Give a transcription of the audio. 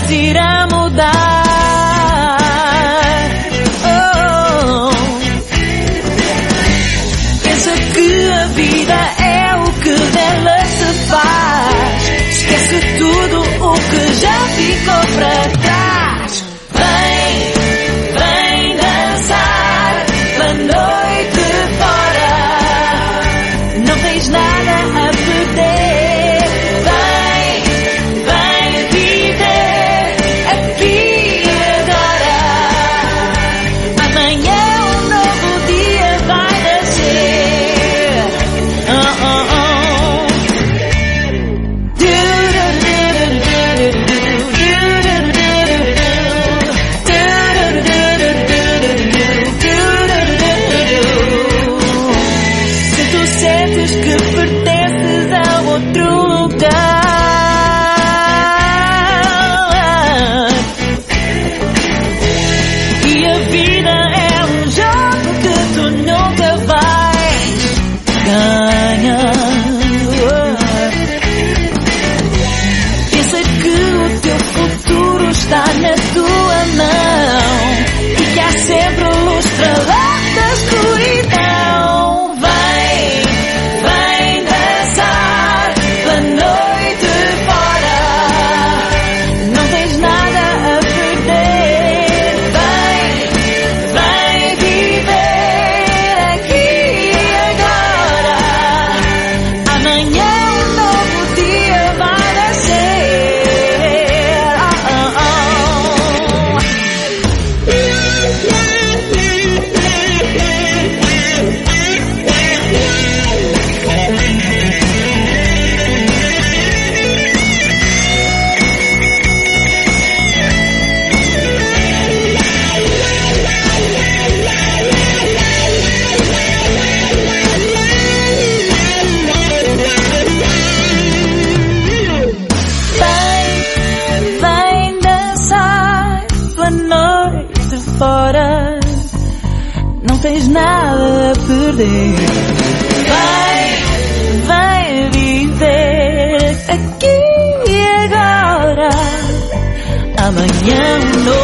se irá mudar. Pensa que a vida é o que dela se faz. Esquece tudo o que já ficou para trás. Vem dançar pela noite fora. Não tens nada a perder. Vem viver aqui e agora. Amanhã um novo dia vai nascer. Se tu sentes que pertences a outro lugar e a vida é um jogo que tu nunca vais ganhar, pensa que o teu futuro está na tua mão e que há sempre luz para lá da escuridão. Vem dançar pela noite fora. Não tens nada a perder. Vem viver aqui e agora. Amanhã um novo dia vai nascer. Vem dançar pela noite fora. Não tens nada a perder. Vem viver aqui e agora. Amanhã um novo